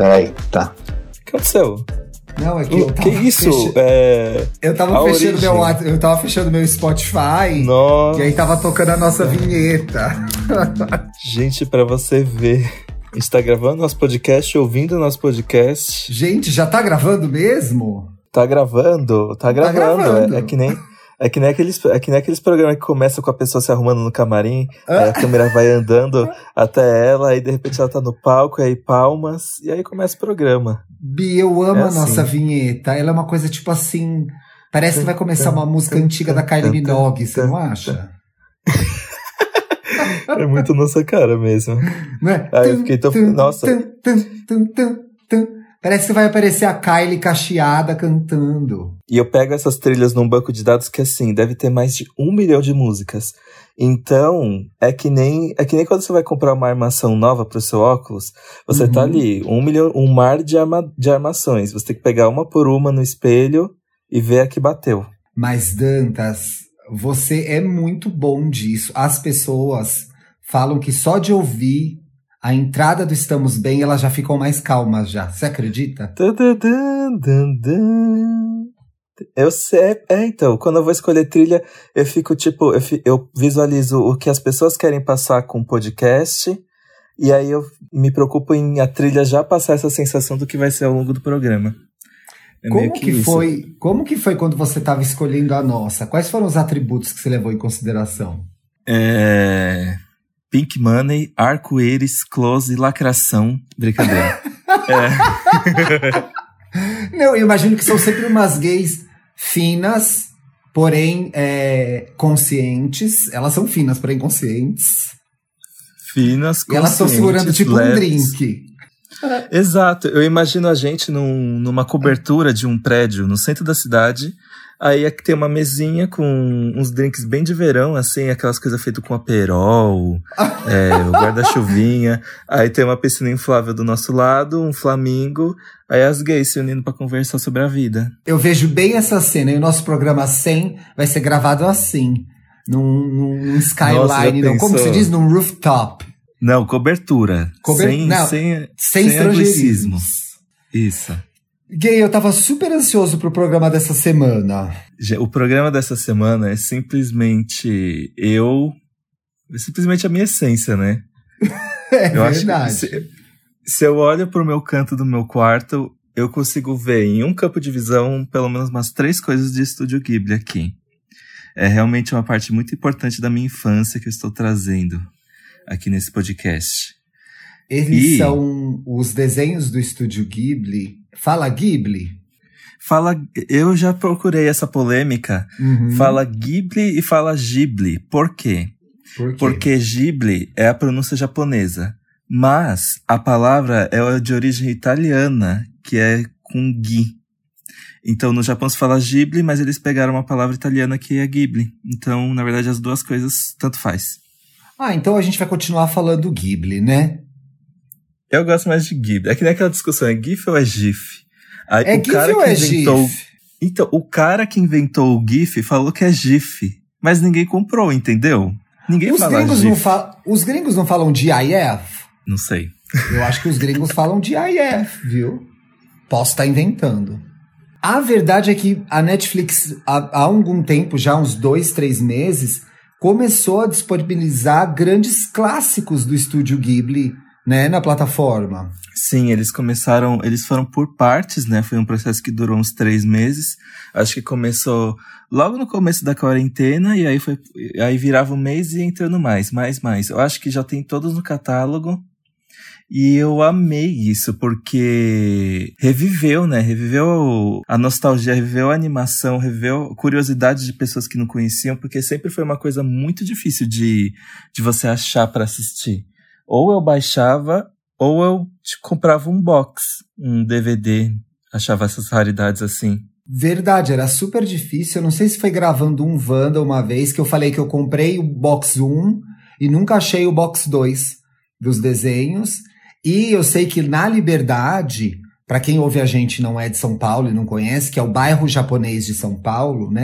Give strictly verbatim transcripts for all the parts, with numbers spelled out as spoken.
Peraí, tá. O que aconteceu? Não, é que O eu tava que isso? fechando- É... Eu tava A fechando origem. meu Whats- eu tava fechando meu Spotify. Nossa. E aí tava tocando a nossa vinheta. Gente, pra você ver, a gente tá gravando nosso podcast, ouvindo nosso podcast. Gente, já tá gravando mesmo? Tá gravando, tá gravando. gravando. É, é que nem, é que nem aqueles, é que nem aqueles programas que começam com a pessoa se arrumando no camarim, Ah. aí a câmera vai andando até ela, aí de repente ela tá no palco, aí palmas, e aí começa o programa. Bi, eu amo É a nossa assim. vinheta. Ela é uma coisa tipo assim. Parece que vai começar uma música antiga da Kylie Minogue, você não acha? É muito nossa cara mesmo. Não é? Aí eu fiquei tão... Nossa, Tum, tum, tum, tum, tum. Parece que vai aparecer a Kylie cacheada cantando. e eu pego essas trilhas num banco de dados que, assim, deve ter mais de um milhão de músicas. Então, é que nem, é que nem quando você vai comprar uma armação nova pro seu óculos, você Uhum. tá ali, um milhão, um mar de, arma, de armações. Você tem que pegar uma por uma no espelho e ver a que bateu. Mas, Dantas, você é muito bom disso. As pessoas falam que só de ouvir a entrada do Estamos Bem, elas já ficam mais calmas já. Você acredita? Tadadã, dan, dan. Eu sei, é, então, quando eu vou escolher trilha, eu fico tipo, eu, fi- eu visualizo o que as pessoas querem passar com o podcast, e aí eu me preocupo em a trilha já passar essa sensação do que vai ser ao longo do programa. É Como meio que, isso. foi, como que foi quando você estava escolhendo a nossa? Quais foram os atributos que você levou em consideração? É... Pink Money, arco-íris, close, lacração. Brincadeira. é. Não, eu imagino que são sempre umas gays finas, porém é, conscientes. Elas são finas, porém conscientes. Finas, E elas estão segurando conscientes, tipo um leves. drink. Exato, eu imagino a gente num, numa cobertura de um prédio no centro da cidade. Aí aqui tem uma mesinha com uns drinks bem de verão, assim, aquelas coisas feitas com aperol, é, o guarda-chuvinha. Aí tem uma piscina inflável do nosso lado, um flamingo. Aí as gays se unindo pra conversar sobre a vida. Eu vejo bem essa cena. E o nosso programa cem vai ser gravado assim. Num, num skyline, Nossa, já não, como pensou? se diz? Num rooftop. Não, cobertura. Cober- Sem, não, sem, Sem estrangeirismo. Isso. Gay, eu tava super ansioso pro programa dessa semana. Já- O programa dessa semana é simplesmente eu... É simplesmente a minha essência, né? É Eu acho que verdade. se, se eu olho pro meu canto do meu quarto, eu consigo ver em um campo de visão pelo menos umas três coisas de Estúdio Ghibli aqui. É realmente uma parte muito importante da minha infância que eu estou trazendo aqui nesse podcast. Eles E- são os desenhos do Estúdio Ghibli. Fala Ghibli? Fala, eu já procurei essa polêmica. Uhum. Fala Ghibli e fala Ghibli. Por quê? Por quê? Porque Ghibli é a pronúncia japonesa. Mas a palavra é de origem italiana, que é com Ghi. Então no Japão se fala Ghibli, mas eles pegaram uma palavra italiana que é Ghibli. Então, na verdade, as duas coisas tanto faz. Ah, então a gente vai continuar falando Ghibli, né? Eu gosto mais de Ghibli. É que nem aquela discussão, é GIF ou é GIF? Aí, É o GIF cara ou que é inventou... GIF? Então, o cara que inventou o GIF falou que é GIF. Mas ninguém comprou, entendeu? Ninguém Os fala gringos, GIF. não fa- os gringos não falam de I F? Não sei. Eu acho que os gringos falam de I F, viu? Posso estar inventando. A verdade é que a Netflix, há, há algum tempo, já uns dois, três meses, começou a disponibilizar grandes clássicos do Estúdio Ghibli, né, na plataforma. Sim, eles começaram, eles foram por partes, né? Foi um processo que durou uns três meses. Acho que começou logo no começo da quarentena e aí foi, aí virava um mês e entrando mais, mais, mais. Eu acho que já tem todos no catálogo. E eu amei isso, porque reviveu, né? Reviveu a nostalgia, reviveu a animação, reviveu a curiosidade de pessoas que não conheciam, porque sempre foi uma coisa muito difícil de, de você achar pra assistir. Ou eu baixava, ou eu tipo, comprava um box, um D V D, achava essas raridades assim. Verdade, era super difícil. Eu não sei se foi gravando um Wanda uma vez, que eu falei que eu comprei o box um e nunca achei o box dois dos desenhos. E eu sei que na Liberdade, para quem ouve a gente e não é de São Paulo e não conhece, que é o bairro japonês de São Paulo, né?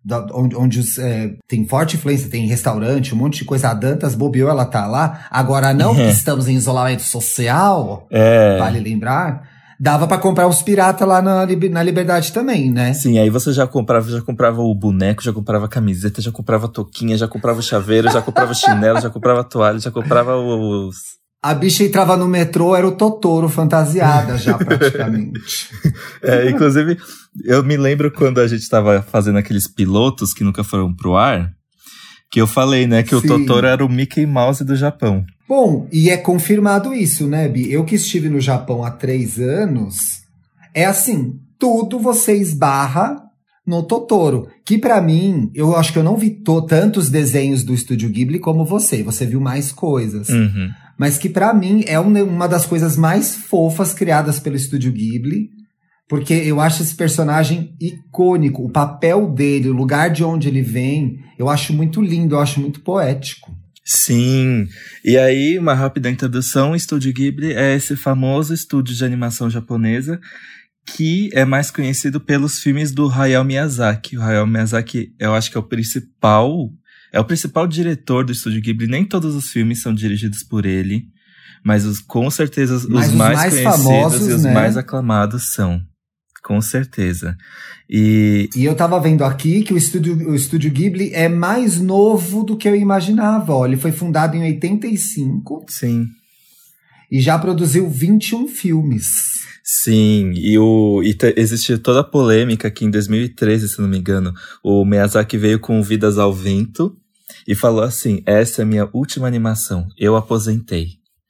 da, onde, onde os, é, tem forte influência, tem restaurante, um monte de coisa. A Dantas bobeou, ela tá lá. Agora não, que estamos em isolamento social, É. vale lembrar, dava pra comprar uns piratas lá na, na Liberdade também, né? Sim, aí você já comprava, já comprava o boneco, já comprava a camiseta, já comprava a touquinha, já comprava o chaveiro, já comprava o chinelo, já comprava a toalha, já comprava os... A bicha entrava no metrô, era o Totoro fantasiada já, praticamente. É, inclusive, eu me lembro quando a gente tava fazendo aqueles pilotos que nunca foram pro ar, que eu falei, né, que Sim. o Totoro era o Mickey Mouse do Japão. Bom, e é confirmado isso, né, Bi? Eu que estive no Japão há três anos, é assim, tudo você esbarra no Totoro. Que pra mim, eu acho que eu não vi to- tantos desenhos do Estúdio Ghibli como você. Você viu mais coisas. Uhum. Mas que pra mim é um- uma das coisas mais fofas criadas pelo Estúdio Ghibli. Porque eu acho esse personagem icônico. O papel dele, o lugar de onde ele vem, eu acho muito lindo, eu acho muito poético. Sim, e aí uma rápida introdução, o Estúdio Ghibli é esse famoso estúdio de animação japonesa que é mais conhecido pelos filmes do Hayao Miyazaki. O Hayao Miyazaki, eu acho que é o principal, é o principal diretor do Estúdio Ghibli. Nem todos os filmes são dirigidos por ele, mas os, com certeza os, Mas os os mais, mais conhecidos famosos, e os né? mais aclamados são, com certeza. E E eu tava vendo aqui que o estúdio, o estúdio Ghibli é mais novo do que eu imaginava. Ó, ele foi fundado em oitenta e cinco sim, e já produziu vinte e um filmes. sim, e, o, e te, existe toda a polêmica que em dois mil e treze, se não me engano, o Miyazaki veio com Vidas ao Vento e falou assim, essa é a minha última animação, eu aposentei.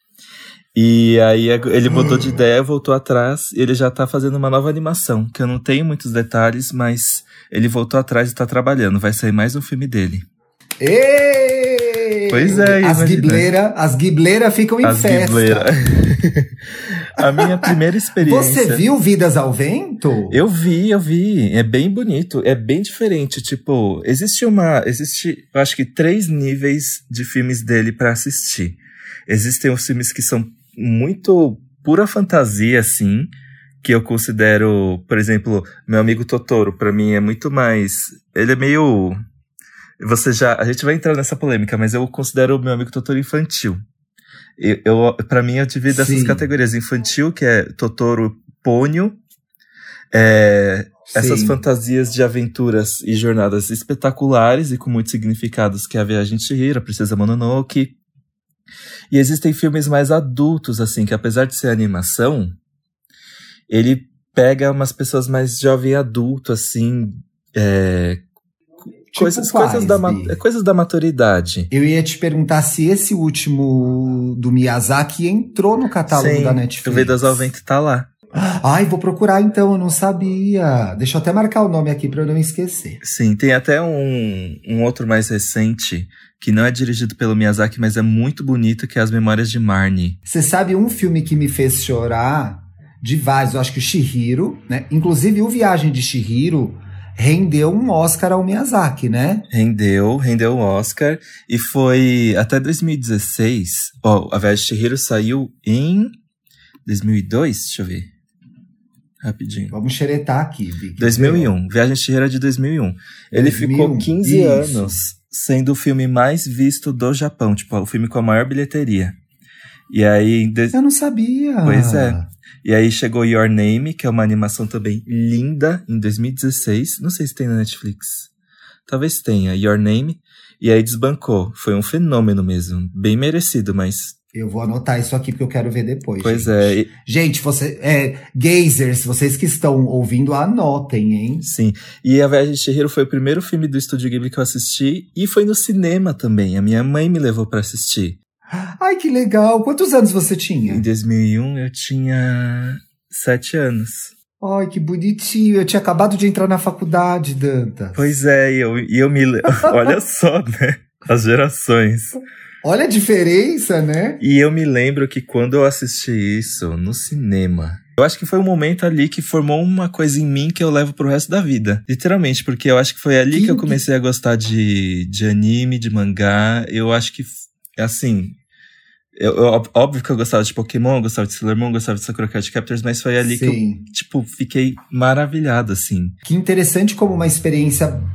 E aí ele mudou de ideia, voltou atrás, e ele já tá fazendo uma nova animação, que eu não tenho muitos detalhes, mas ele voltou atrás e tá trabalhando, vai sair mais um filme dele. Êêêê! Pois é, As imagina. ghibleira, as ghibleira ficam em As festa. Ghibleira. A minha primeira experiência... Você viu Vidas ao Vento? Eu vi, eu vi. É bem bonito, é bem diferente. Tipo, existe uma. Existe, eu acho que, três níveis de filmes dele pra assistir. Existem os filmes que são muito pura fantasia, assim, que eu considero, por exemplo, Meu Amigo Totoro, pra mim é muito mais. Ele é meio. Você já. A gente vai entrar nessa polêmica, mas eu considero o Meu Amigo Totoro infantil. Eu, eu, pra mim, eu divido essas Sim. categorias. Infantil, que é Totoro Pônio. É, essas Sim. fantasias de aventuras e jornadas espetaculares e com muitos significados, que é a Viagem de Chihiro, a Princesa Mononoke. E existem filmes mais adultos, assim, que apesar de ser animação, ele pega umas pessoas mais jovem adulto, assim, é, Tipo coisas, quais, coisas, da, ma- Bi? coisas da maturidade. Eu ia te perguntar se esse último do Miyazaki entrou no catálogo Sim, da Netflix. Vidas ao Vento tá lá. Ai, vou procurar então, eu não sabia. Deixa eu até marcar o nome aqui pra eu não esquecer. Sim, tem até um, um outro mais recente, que não é dirigido pelo Miyazaki, mas é muito bonito, que é As Memórias de Marnie. Você sabe um filme que me fez chorar? De vários, eu acho que o Chihiro, né? Inclusive o Viagem de Chihiro rendeu um Oscar ao Miyazaki, né? Rendeu, rendeu o Oscar, e foi até dois mil e dezesseis, ó, A Viagem de Chihiro saiu em dois mil e dois, deixa eu ver, rapidinho. Vamos xeretar aqui, Vic. dois mil e um, Viagem de Chihiro é de dois mil e um. Ele dois mil e ficou um, quinze isso. anos sendo o filme mais visto do Japão, tipo, o filme com a maior bilheteria. E aí, em dois- Eu não sabia. Pois é. E aí chegou Your Name, que é uma animação também linda, em dois mil e dezesseis. Não sei se tem na Netflix. Talvez tenha, Your Name. E aí desbancou. Foi um fenômeno mesmo. Bem merecido, mas... Eu vou anotar isso aqui porque eu quero ver depois. Pois gente. é. e- Gente, você, é, gazers, vocês que estão ouvindo, anotem, hein? Sim. E A Viagem de Chihiro foi o primeiro filme do Estúdio Ghibli que eu assisti. E foi no cinema também. A minha mãe me levou pra assistir. Ai, que legal. Quantos anos você tinha? Em dois mil e um eu tinha sete anos. Ai, que bonitinho. Eu tinha acabado de entrar na faculdade, Dantas. Pois é, e eu, e eu me... le- Olha só, né? As gerações. Olha a diferença, né? E eu me lembro que quando eu assisti isso no cinema, eu acho que foi um momento ali que formou uma coisa em mim que eu levo pro resto da vida. Literalmente, porque eu acho que foi ali Que- que eu comecei a gostar de, de anime, de mangá. Eu acho que, assim... Eu, eu- óbvio que eu gostava de Pokémon, eu gostava de Sailor Moon, eu gostava de Sakura Card Captors, mas foi ali que eu, Sim. tipo, fiquei maravilhado, assim. Que interessante como uma experiência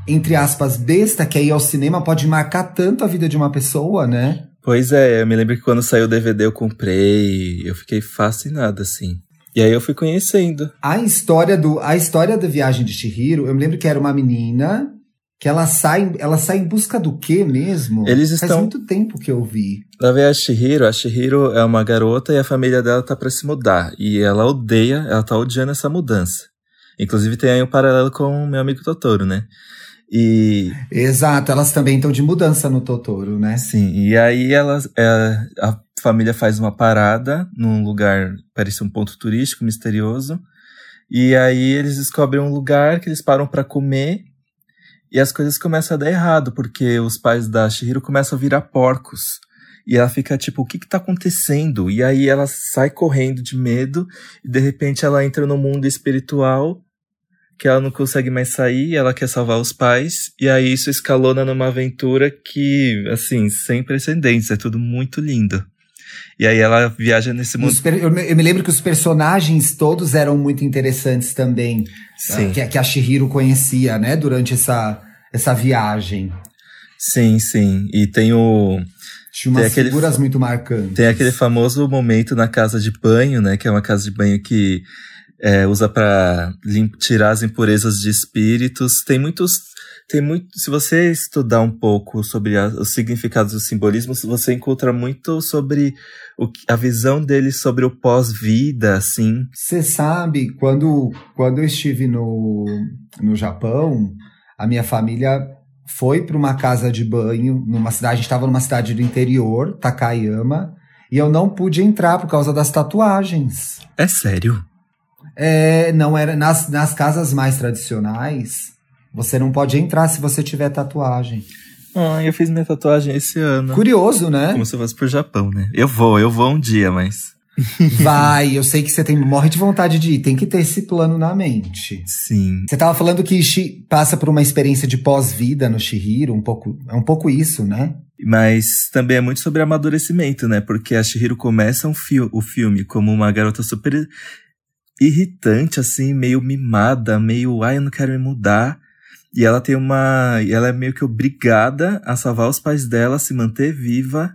entre aspas, besta, que aí ao cinema pode marcar tanto a vida de uma pessoa, né? Pois é, eu me lembro que quando saiu o D V D eu comprei, eu fiquei fascinado, assim. E aí eu fui conhecendo. A história, do, a história da viagem de Chihiro, eu me lembro que era uma menina que ela sai, ela sai em busca do quê mesmo? Eles Faz estão... muito tempo que eu vi. Lá vem a Chihiro, a Chihiro é uma garota e a família dela tá pra se mudar. E ela odeia, ela tá odiando essa mudança. Inclusive tem aí um paralelo com o meu amigo Totoro, né? E... Exato, elas também estão de mudança no Totoro, né? Sim, e aí elas, é, a família faz uma parada num lugar, parece um ponto turístico misterioso. E aí eles descobrem um lugar que eles param pra comer. E as coisas começam a dar errado, porque os pais da Chihiro começam a virar porcos. E ela fica tipo, o que que tá acontecendo? E aí ela sai correndo de medo, e de repente ela entra no mundo espiritual, que ela não consegue mais sair, ela quer salvar os pais, e aí isso escalona numa aventura que, assim, sem precedentes, é tudo muito lindo. E aí ela viaja nesse mundo... Eu me, eu me lembro que os personagens todos eram muito interessantes também. Sim. Que, que a Chihiro conhecia, né? Durante essa, essa viagem. Sim, sim. E tem o... Tinha umas tem figuras aquele, muito marcantes. Tem aquele famoso momento na casa de banho, né? Que é uma casa de banho que é, usa pra lim- tirar as impurezas de espíritos. Tem muitos... Tem muito, se você estudar um pouco sobre a, os significados dos simbolismos, você encontra muito sobre o, a visão deles sobre o pós-vida, assim. Você sabe, quando, quando eu estive no, no Japão, a minha família foi para uma casa de banho, numa cidade, a gente estava numa cidade do interior, Takayama, e eu não pude entrar por causa das tatuagens. É sério? É, não era, nas, nas casas mais tradicionais... Você não pode entrar se você tiver tatuagem. Ah, eu fiz minha tatuagem esse ano. Curioso, né? Como se eu fosse pro Japão, né? Eu vou, eu vou um dia, mas... Vai, eu sei que você tem, morre de vontade de ir. Tem que ter esse plano na mente. Sim. Você tava falando que Shi passa por uma experiência de pós-vida no Chihiro. Um pouco, é um pouco isso, né? Mas também é muito sobre amadurecimento, né? Porque a Chihiro começa um fi- o filme como uma garota super irritante, assim, meio mimada, meio, ai, eu não quero me mudar. E ela tem uma... E ela é meio que obrigada a salvar os pais dela, a se manter viva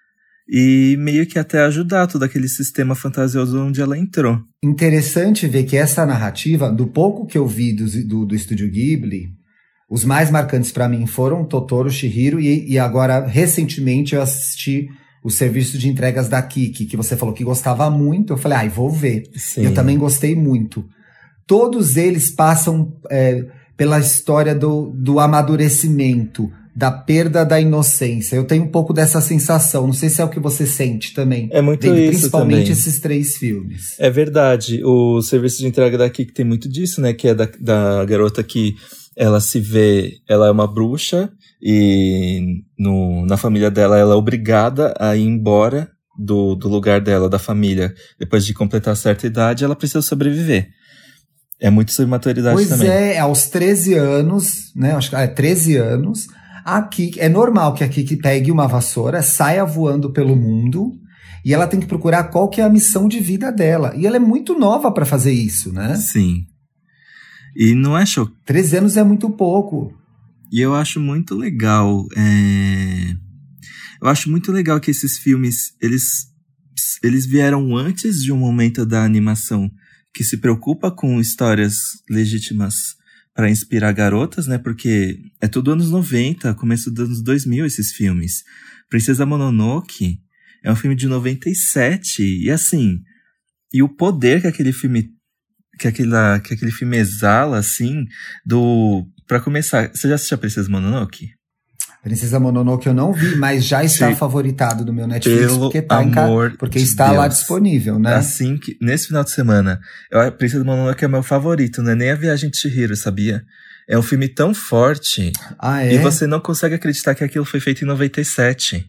e meio que até ajudar todo aquele sistema fantasioso onde ela entrou. Interessante ver que essa narrativa, do pouco que eu vi do, do, do Estúdio Ghibli, os mais marcantes pra mim foram Totoro, Chihiro e, e agora, recentemente, eu assisti o serviço de entregas da Kiki, que você falou que gostava muito. Eu falei, ai, ah, vou ver. Sim. Eu também gostei muito. Todos eles passam... É, pela história do, do amadurecimento, da perda da inocência. Eu tenho um pouco dessa sensação. Não sei se é o que você sente também. É muito Dentro, isso principalmente também. esses três filmes. É verdade. O serviço de entrega daqui que tem muito disso, né? Que é da, da garota que ela se vê... Ela é uma bruxa e no, na família dela ela é obrigada a ir embora do, do lugar dela, da família. Depois de completar certa idade, ela precisa sobreviver. É muito sobre maturidade pois também. Pois é, aos treze anos, né? Acho que é treze anos. A Kiki, é normal que a Kiki pegue uma vassoura, saia voando pelo mundo e ela tem que procurar qual que é a missão de vida dela. E ela é muito nova para fazer isso, né? Sim. E não é chocante. treze anos é muito pouco. E eu acho muito legal. É... Eu acho muito legal que esses filmes, eles, eles vieram antes de um momento da animação que se preocupa com histórias legítimas para inspirar garotas, né? Porque é tudo anos noventa, começo dos anos dois mil esses filmes. Princesa Mononoke é um filme de noventa e sete, e assim, e o poder que aquele filme que, aquela, que aquele filme exala, assim, do... Pra começar, você já assistiu a Princesa Mononoke? Princesa Mononoke eu não vi, mas já está Sim. favoritado no meu Netflix, Pelo porque, tá amor em ca... porque de está Deus. lá disponível, né? Assim que, nesse final de semana, eu, a Princesa Mononoke é o meu favorito, não é nem A Viagem de Chihiro, sabia? É um filme tão forte, ah, é? E você não consegue acreditar que aquilo foi feito em noventa e sete.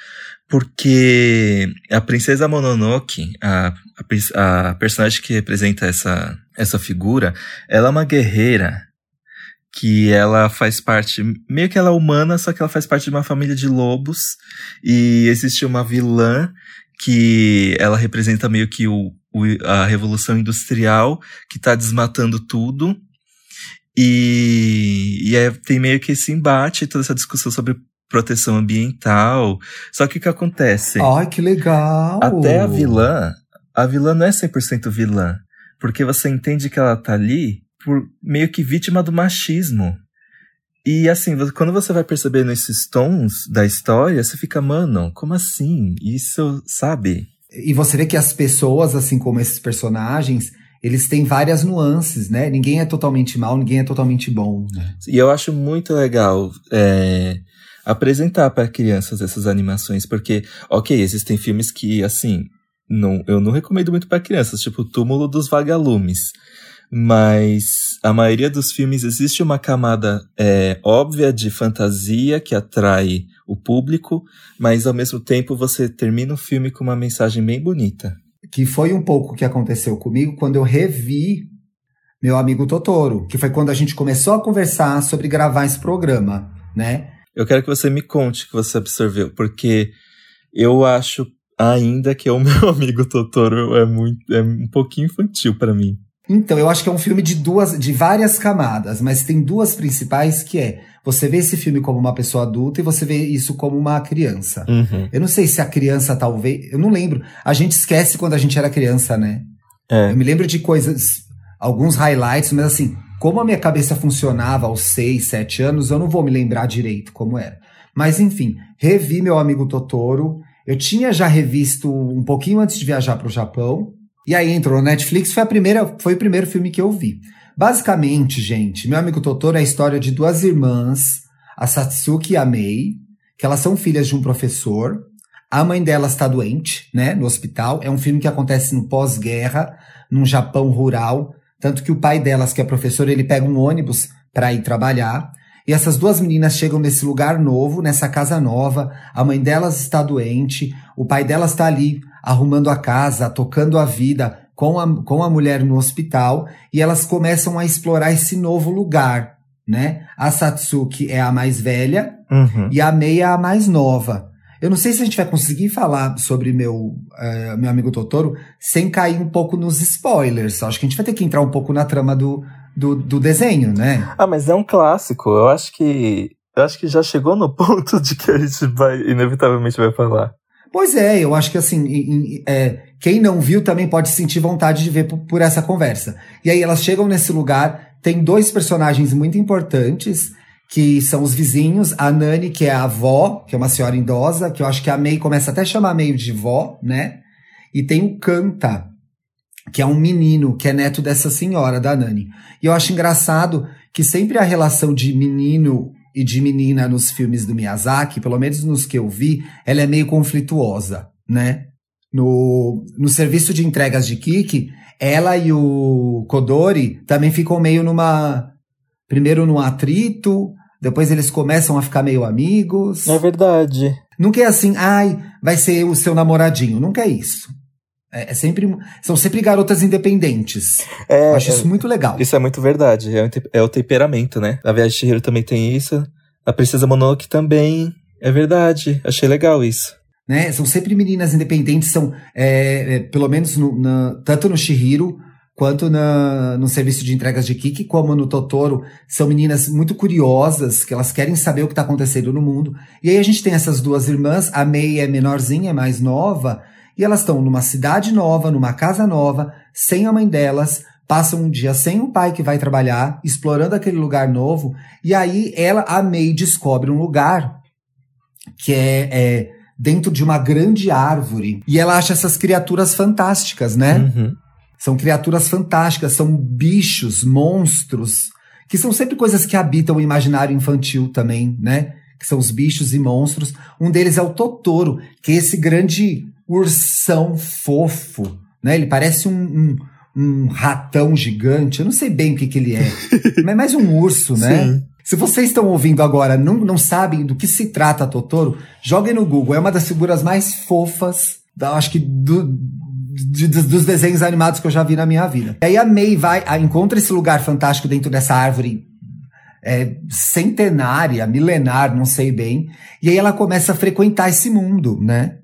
Porque a Princesa Mononoke, a, a, a personagem que representa essa, essa figura, ela é uma guerreira que ela faz parte, meio que ela é humana, só que ela faz parte de uma família de lobos, e existe uma vilã que ela representa meio que o, o, a revolução industrial, que tá desmatando tudo, E, e é, tem meio que esse embate, toda essa discussão sobre proteção ambiental. Só que o que acontece? Ai, que legal! Até a vilã, a vilã não é cem por cento vilã. Porque você entende que ela tá ali por meio que vítima do machismo. E assim, quando você vai percebendo esses tons da história, você fica, mano, como assim? Isso, sabe? E você vê que as pessoas, assim como esses personagens, eles têm várias nuances, né? Ninguém é totalmente mal, ninguém é totalmente bom. Né? E eu acho muito legal é, apresentar para crianças essas animações, porque, ok, existem filmes que, assim, não, eu não recomendo muito para crianças, tipo o Túmulo dos Vagalumes. Mas a maioria dos filmes existe uma camada é, óbvia de fantasia que atrai o público, mas ao mesmo tempo você termina o filme com uma mensagem bem bonita. Que foi um pouco o que aconteceu comigo quando eu revi Meu Amigo Totoro, que foi quando a gente começou a conversar sobre gravar esse programa, né? Eu quero que você me conte o que você absorveu, porque eu acho ainda que o Meu Amigo Totoro é, muito, é um pouquinho infantil para mim. Então, eu acho que é um filme de duas, de várias camadas, mas tem duas principais que é, você vê esse filme como uma pessoa adulta e você vê isso como uma criança. Uhum. Eu não sei se a criança talvez, eu não lembro, a gente esquece quando a gente era criança, né? É. Eu me lembro de coisas, alguns highlights, mas assim, como a minha cabeça funcionava aos seis, sete anos, eu não vou me lembrar direito como era. Mas enfim, revi Meu Amigo Totoro, eu tinha já revisto um pouquinho antes de viajar para o Japão. E aí entrou na Netflix, foi, a primeira, foi o primeiro filme que eu vi. Basicamente, gente, Meu Amigo Totoro é a história de duas irmãs, a Satsuki e a Mei, que elas são filhas de um professor. A mãe delas está doente, né, no hospital. É um filme que acontece no pós-guerra, num Japão rural. Tanto que o pai delas, que é professor, ele pega um ônibus para ir trabalhar. E essas duas meninas chegam nesse lugar novo, nessa casa nova. A mãe delas está doente, o pai delas está ali arrumando a casa, tocando a vida com a, com a mulher no hospital, e elas começam a explorar esse novo lugar, né? A Satsuki é a mais velha, uhum. e a Mei é a mais nova. Eu não sei se a gente vai conseguir falar sobre meu, uh, meu Amigo Totoro sem cair um pouco nos spoilers. Acho que a gente vai ter que entrar um pouco na trama do, do, do desenho, né? Ah, mas é um clássico. Eu acho que, eu acho que já chegou no ponto de que a gente vai, inevitavelmente vai falar. Pois é, eu acho que assim, em, em, é, quem não viu também pode sentir vontade de ver por, por essa conversa. E aí elas chegam nesse lugar, tem dois personagens muito importantes, que são os vizinhos, a Nani, que é a avó, que é uma senhora idosa, que eu acho que a Mei começa até a chamar meio de vó, né? E tem o Kanta, que é um menino, que é neto dessa senhora, da Nani. E eu acho engraçado que sempre a relação de menino e de menina nos filmes do Miyazaki, pelo menos nos que eu vi, ela é meio conflituosa, né? No, no serviço de entregas de Kiki, ela e o Kodori também ficam meio numa... Primeiro num atrito, depois eles começam a ficar meio amigos. É verdade. Nunca é assim, ai, vai ser o seu namoradinho. Nunca é isso. É, é sempre, são sempre garotas independentes. É, eu acho é, isso muito legal. Isso é muito verdade. É, é o temperamento, né? A Viagem de Chihiro também tem isso. A Princesa Mononoke também. É verdade. Achei legal isso. Né? São sempre meninas independentes. São, é, é, pelo menos, no, na, tanto no Chihiro quanto na, no serviço de entregas de Kiki, como no Totoro, são meninas muito curiosas, que elas querem saber o que está acontecendo no mundo. E aí a gente tem essas duas irmãs, a Mei é menorzinha, é mais nova, e elas estão numa cidade nova, numa casa nova, sem a mãe delas, passam um dia sem o pai que vai trabalhar, explorando aquele lugar novo, e aí ela, a Mei, descobre um lugar que é, é dentro de uma grande árvore, e ela acha essas criaturas fantásticas, né? Uhum. São criaturas fantásticas, são bichos, monstros, que são sempre coisas que habitam o imaginário infantil também, né? Que são os bichos e monstros. Um deles é o Totoro, que é esse grande ursão fofo, né? Ele parece um, um, um ratão gigante, eu não sei bem o que, que ele é, mas é mais um urso, né? Sim. Se vocês estão ouvindo agora, não, não sabem do que se trata Totoro, joguem no Google, é uma das figuras mais fofas, da, acho que do... De, de, dos desenhos animados que eu já vi na minha vida. E aí a Mei vai, a, encontra esse lugar fantástico dentro dessa árvore é, centenária, milenar, não sei bem, e aí ela começa a frequentar esse mundo, né?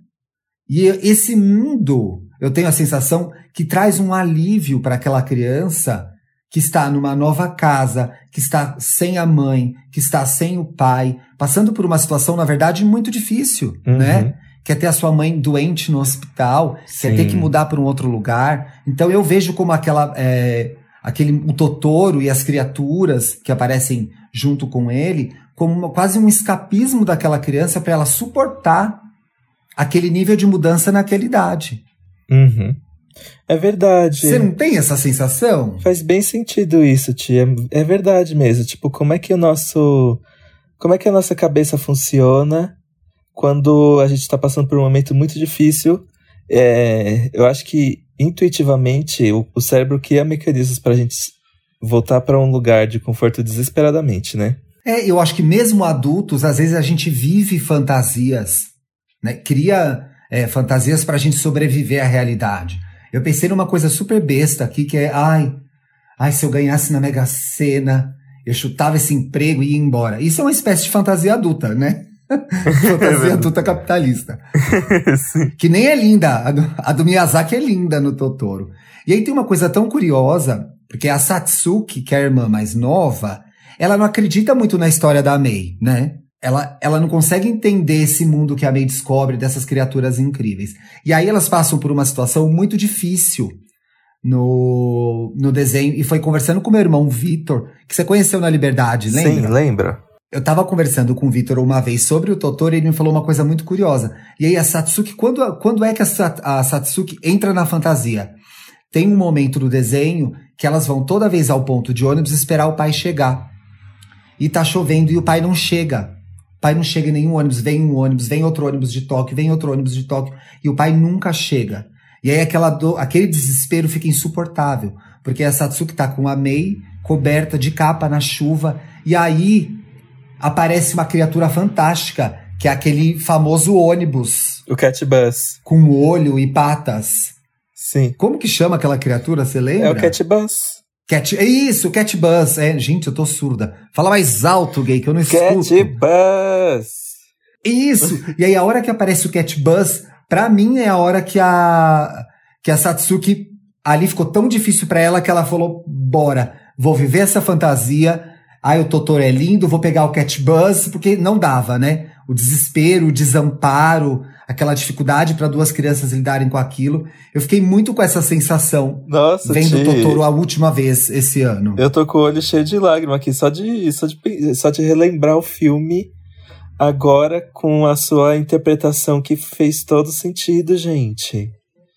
E esse mundo, eu tenho a sensação que traz um alívio para aquela criança que está numa nova casa, que está sem a mãe, que está sem o pai, passando por uma situação, na verdade, muito difícil, uhum. né? Quer ter a sua mãe doente no hospital, Sim. quer ter que mudar para um outro lugar. Então eu vejo como aquela, é, aquele, o Totoro e as criaturas que aparecem junto com ele, como uma, quase um escapismo daquela criança para ela suportar aquele nível de mudança naquela idade. Uhum. É verdade. Você não tem essa sensação? Faz bem sentido isso, tia. É verdade mesmo. Tipo, como é que o nosso... Como é que a nossa cabeça funciona quando a gente tá passando por um momento muito difícil? É, eu acho que, intuitivamente, o, o cérebro cria mecanismos pra gente voltar pra um lugar de conforto desesperadamente, né? É, eu acho que mesmo adultos, às vezes a gente vive fantasias, né? Cria é, fantasias pra gente sobreviver à realidade. Eu pensei numa coisa super besta aqui, que é, ai, ai, se eu ganhasse na Mega Sena, eu chutava esse emprego e ia embora. Isso é uma espécie de fantasia adulta, né? Fantasia adulta capitalista. Que nem é linda. A do, a do Miyazaki é linda no Totoro. E aí tem uma coisa tão curiosa, porque a Satsuki, que é a irmã mais nova, ela não acredita muito na história da Mei, né? Ela, ela não consegue entender esse mundo que a Mei descobre, dessas criaturas incríveis. E aí elas passam por uma situação muito difícil no, no desenho. E foi conversando com meu irmão Vitor, que você conheceu na Liberdade, lembra? Sim, lembra. Eu tava conversando com o Vitor uma vez sobre o Totoro e ele me falou uma coisa muito curiosa. E aí a Satsuki, quando, quando é que a, a Satsuki entra na fantasia? Tem um momento do desenho que elas vão toda vez ao ponto de ônibus esperar o pai chegar. E tá chovendo e o pai não chega. O pai não chega em nenhum ônibus, vem um ônibus, vem outro ônibus de Tóquio, vem outro ônibus de Tóquio, e o pai nunca chega. E aí aquela do, aquele desespero fica insuportável, porque a Satsuki tá com a Mei coberta de capa na chuva, e aí aparece uma criatura fantástica, que é aquele famoso ônibus. O Cat Bus. Com olho e patas. Sim. Como que chama aquela criatura, você lembra? É o Cat Bus. Cat, é isso, Cat Bus. É, gente, eu tô surda. Fala mais alto, gay, que eu não escuto. Cat Bus. Isso. E aí a hora que aparece o Cat Bus, pra mim é a hora que a que a Satsuki ali ficou tão difícil pra ela que ela falou, bora, vou viver essa fantasia. Ai, o Totoro é lindo, vou pegar o Cat Bus, porque não dava, né? O desespero, o desamparo, aquela dificuldade para duas crianças lidarem com aquilo. Eu fiquei muito com essa sensação. Nossa, vendo o tia. Totoro a última vez esse ano. Eu tô com o olho cheio de lágrima aqui, só de, só de, só de relembrar o filme agora com a sua interpretação que fez todo sentido, gente.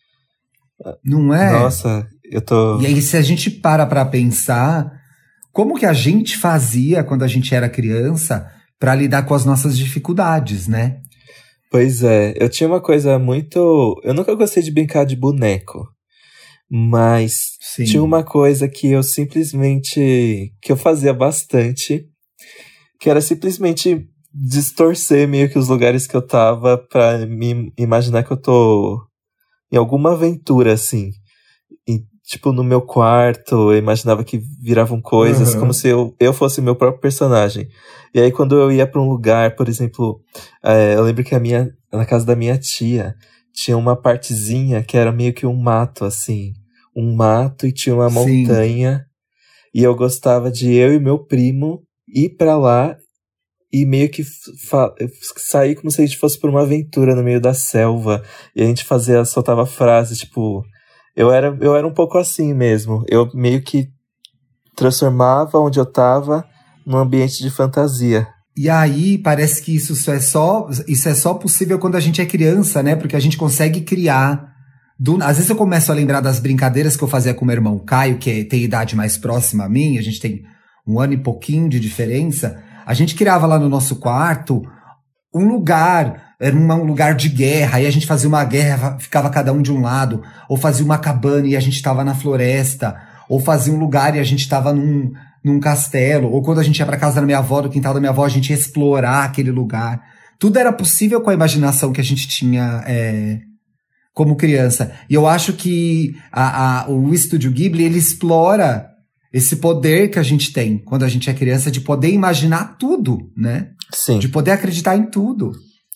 Não é? Nossa, eu tô... E aí, se a gente para pra pensar, como que a gente fazia quando a gente era criança pra lidar com as nossas dificuldades, né? Pois é, eu tinha uma coisa muito... Eu nunca gostei de brincar de boneco, mas Sim. tinha uma coisa que eu simplesmente... que eu fazia bastante, que era simplesmente distorcer meio que os lugares que eu tava pra me imaginar que eu tô em alguma aventura, assim. E, tipo, no meu quarto, eu imaginava que viravam coisas, uhum. como se eu, eu fosse meu próprio personagem. E aí, quando eu ia pra um lugar, por exemplo, é, eu lembro que a minha, na casa da minha tia, tinha uma partezinha que era meio que um mato, assim. Um mato e tinha uma Sim. montanha. E eu gostava de eu e meu primo ir pra lá e meio que fa- sair como se a gente fosse por uma aventura no meio da selva. E a gente fazia, soltava frases, tipo... Eu era, eu era um pouco assim mesmo. Eu meio que transformava onde eu tava num ambiente de fantasia. E aí, parece que isso é só, isso é só possível quando a gente é criança, né? Porque a gente consegue criar... Do, às vezes eu começo a lembrar das brincadeiras que eu fazia com meu irmão Caio, que tem idade mais próxima a mim, a gente tem um ano e pouquinho de diferença. A gente criava lá no nosso quarto um lugar, era um lugar de guerra, aí a gente fazia uma guerra, ficava cada um de um lado, ou fazia uma cabana e a gente estava na floresta, ou fazia um lugar e a gente estava num, num castelo, ou quando a gente ia para casa da minha avó, do quintal da minha avó, a gente ia explorar aquele lugar. Tudo era possível com a imaginação que a gente tinha é, como criança. E eu acho que a, a, o Estúdio Ghibli, ele explora esse poder que a gente tem quando a gente é criança de poder imaginar tudo, né? Sim. De poder acreditar em tudo.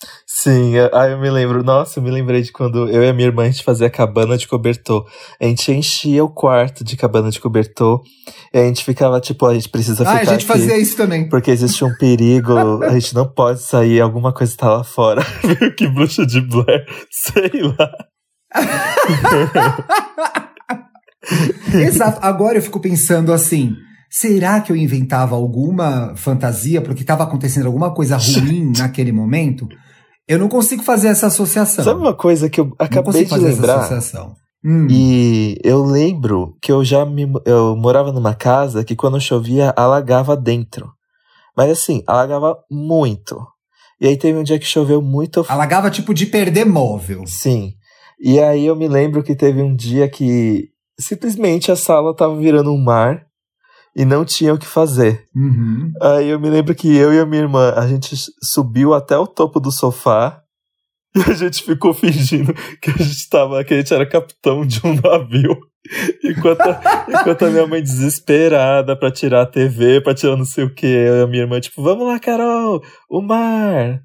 Sim, aí eu me lembro, nossa, eu me lembrei de quando eu e a minha irmã a gente fazia cabana de cobertor. A gente enchia o quarto de cabana de cobertor e a gente ficava tipo, a gente precisa ah, ficar aqui. Ah, a gente fazia isso também. Porque existe um perigo, a gente não pode sair, alguma coisa tá lá fora. Que bruxa de Blair, sei lá. Exato, agora eu fico pensando assim, será que eu inventava alguma fantasia porque estava acontecendo alguma coisa ruim naquele momento? Eu não consigo fazer essa associação. Sabe uma coisa que eu acabei de lembrar? Hum. E eu lembro que eu já me, eu morava numa casa que quando chovia alagava dentro. Mas assim, alagava muito. E aí teve um dia que choveu muito. Alagava tipo de perder móvel. Sim. E aí eu me lembro que teve um dia que simplesmente a sala tava virando um mar e não tinha o que fazer. Uhum. Aí eu me lembro que eu e a minha irmã, a gente subiu até o topo do sofá e a gente ficou fingindo que a gente tava, que a gente era capitão de um navio. Enquanto, enquanto a minha mãe desesperada pra tirar a T V, pra tirar não sei o que, eu e a minha irmã tipo, vamos lá, Carol, o mar.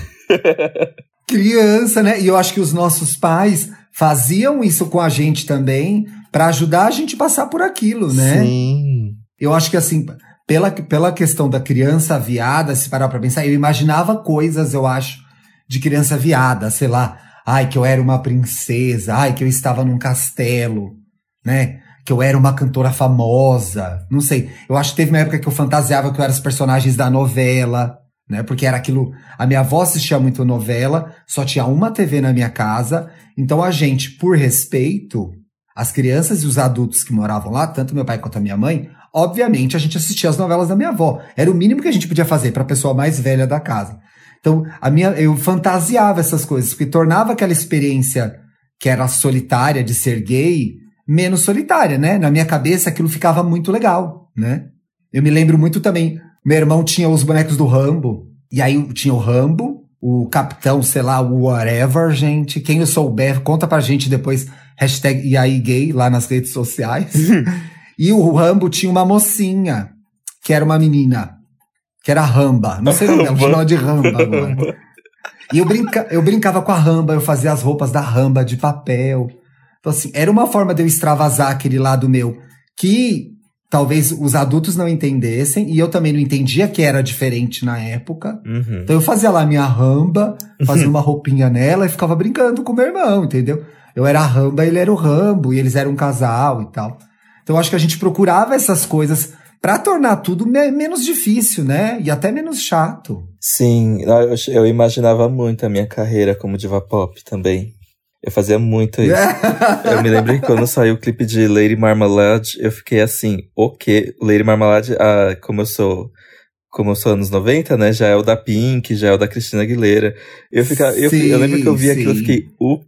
Criança, né? E eu acho que os nossos pais faziam isso com a gente também pra ajudar a gente a passar por aquilo, né? Sim. Eu acho que assim, pela, pela questão da criança viada, se parar pra pensar, eu imaginava coisas, eu acho, de criança viada, sei lá. Ai, que eu era uma princesa, ai, que eu estava num castelo, né? Que eu era uma cantora famosa, não sei. Eu acho que teve uma época que eu fantasiava que eu era os personagens da novela, né? Porque era aquilo... A minha avó assistia muito novela, só tinha uma T V na minha casa, então a gente, por respeito, as crianças e os adultos que moravam lá, tanto meu pai quanto a minha mãe, obviamente a gente assistia as novelas da minha avó. Era o mínimo que a gente podia fazer para a pessoa mais velha da casa. Então, a minha, eu fantasiava essas coisas, porque tornava aquela experiência que era solitária de ser gay menos solitária, né? Na minha cabeça aquilo ficava muito legal, né? Eu me lembro muito também, meu irmão tinha os bonecos do Rambo, e aí tinha o Rambo, o Capitão, sei lá, o whatever, gente. Quem souber, conta pra gente depois, hashtag e aí gay, lá nas redes sociais. E o Rambo tinha uma mocinha, que era uma menina, que era a Ramba. Não sei o nome dela, chamava de Ramba agora. E eu, brinca, eu brincava com a Ramba, eu fazia as roupas da Ramba de papel. Então, assim, era uma forma de eu extravasar aquele lado meu, que talvez os adultos não entendessem, e eu também não entendia que era diferente na época. Uhum. Então eu fazia lá minha Ramba, fazia uma roupinha nela e ficava brincando com o meu irmão, entendeu? Eu era a Ramba, ele era o Rambo, e eles eram um casal e tal. Então eu acho que a gente procurava essas coisas pra tornar tudo me- menos difícil, né? E até menos chato. Sim, eu, eu imaginava muito a minha carreira como diva pop também. Eu fazia muito isso. Eu me lembro que quando saiu o clipe de Lady Marmalade, eu fiquei assim, o quê? Lady Marmalade, ah, como eu sou... Como eu sou anos noventa, né? Já é o da Pink, já é o da Cristina Aguilera. Eu, fica, eu, Sim, eu lembro que eu vi aquilo e fiquei, o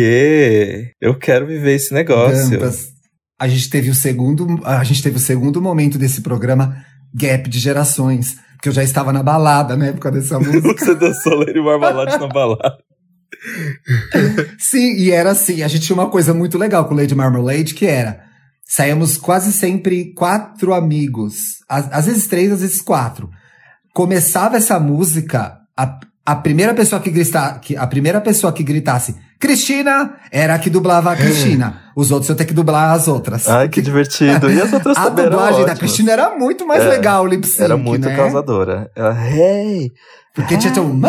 quê? Eu quero viver esse negócio. Dantas. A gente teve o segundo, a gente teve o segundo momento desse programa, Gap de Gerações. Porque eu já estava na balada na época dessa música. Você dançou Lady Marmalade na balada. Sim, e era assim, a gente tinha uma coisa muito legal com Lady Marmalade, que era, saíamos quase sempre quatro amigos, às, às vezes três, às vezes quatro. Começava essa música, a, a primeira pessoa que grita, que, a primeira pessoa que gritasse Cristina, era a que dublava a Cristina. Os outros eu ter que dublar as outras. Ai, que divertido. E as outras a também eram dublagem ótimas. da Cristina era muito mais É, legal, o lip sync, Era muito né? causadora. Ela, hey! Porque hey. tinha tão... Mama,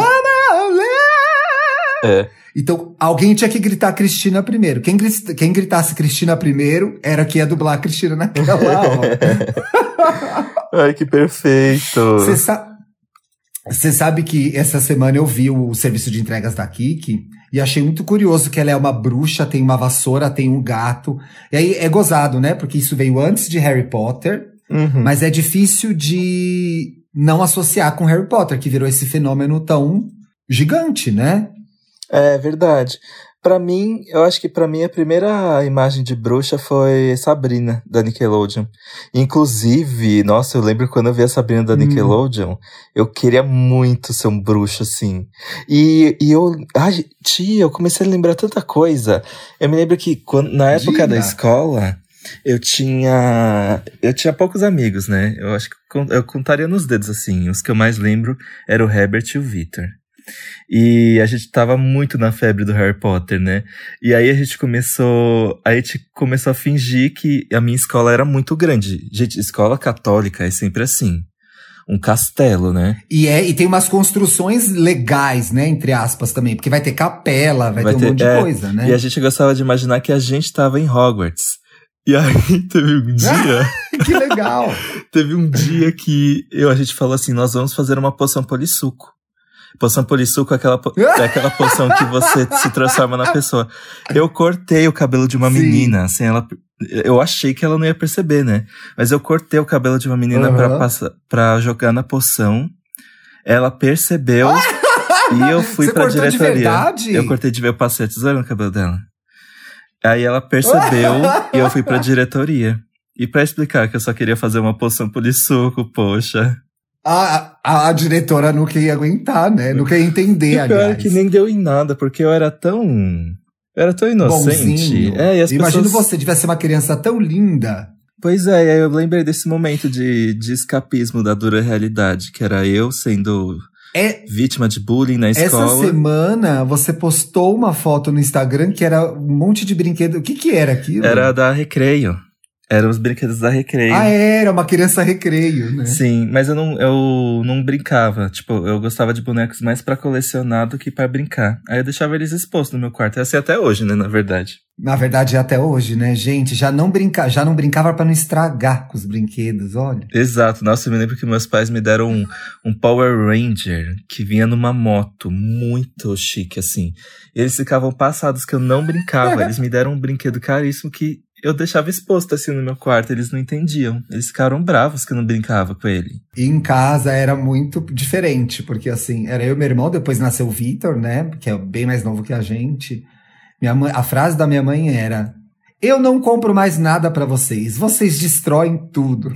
É. Então, alguém tinha que gritar Cristina primeiro. Quem, gri- quem gritasse Cristina primeiro era que ia dublar a Cristina naquela hora. Ai, que perfeito. Você sa- você sabe que essa semana eu vi o serviço de entregas da Kiki e achei muito curioso que ela é uma bruxa, tem uma vassoura, tem um gato. E aí é gozado, né? Porque isso veio antes de Harry Potter, Uhum. mas é difícil de não associar com Harry Potter, que virou esse fenômeno tão gigante, né? É verdade. Pra mim, eu acho que pra mim a primeira imagem de bruxa foi Sabrina, da Nickelodeon. Inclusive, nossa, eu lembro quando eu vi a Sabrina da Hum. Nickelodeon, eu queria muito ser um bruxo, assim. E, e eu, ai, tia, eu comecei a lembrar tanta coisa. Eu me lembro que quando, na época Diga. da escola, eu tinha, eu tinha poucos amigos, né? Eu acho que con- eu contaria nos dedos, assim. Os que eu mais lembro eram o Herbert e o Victor. E a gente tava muito na febre do Harry Potter, né? E aí a gente começou, a gente começou a fingir que a minha escola era muito grande. Gente, escola católica é sempre assim. Um castelo, né? E, é, e tem umas construções legais, né? Entre aspas também. Porque vai ter capela, vai, vai ter um ter, monte de é, coisa, né? E a gente gostava de imaginar que a gente tava em Hogwarts. E aí teve um dia… Que legal! Teve um dia que eu, a gente falou assim, nós vamos fazer uma poção polissuco. Poção polissuco é aquela, é aquela poção que você se transforma na pessoa. Eu cortei o cabelo de uma Sim. menina, assim, ela… Eu achei que ela não ia perceber, né? Mas eu cortei o cabelo de uma menina uhum. pra, passar, pra jogar na poção. Ela percebeu e eu fui Você pra cortou diretoria. De verdade? Eu cortei de ver, eu passei a tesoura no cabelo dela. Aí ela percebeu e eu fui pra diretoria. E pra explicar que eu só queria fazer uma poção polissuco, poxa. A, a, a diretora nunca ia aguentar, né? Nunca ia entender, aliás. Pior que nem deu em nada, porque eu era tão… Eu era tão inocente. É, e as Imagino pessoas… você devia ser uma criança tão linda. Pois é, e aí eu lembrei desse momento de, de escapismo da dura realidade, que era eu sendo… É, vítima de bullying na escola. Essa semana você postou uma foto no Instagram que era um monte de brinquedo. O que que era aquilo? Era da Recreio. Eram os brinquedos da Recreio. Ah, era uma criança Recreio, né? Sim, mas eu não, eu não brincava. Tipo, eu gostava de bonecos mais pra colecionar do que pra brincar. Aí eu deixava eles expostos no meu quarto. É assim até hoje, né, na verdade. Na verdade, é até hoje, né, gente? Já não, brinca... Já não brincava pra não estragar com os brinquedos, olha. Exato. Nossa, eu me lembro que meus pais me deram um, um Power Ranger que vinha numa moto muito chique, assim. Eles ficavam passados que eu não brincava. Eles me deram um brinquedo caríssimo que eu deixava exposto assim no meu quarto, eles não entendiam. Eles ficaram bravos que eu não brincava com ele. E em casa era muito diferente, porque assim, era eu e meu irmão, depois nasceu o Vitor, né, que é bem mais novo que a gente. Minha mãe, a frase da minha mãe era: eu não compro mais nada pra vocês, vocês destroem tudo.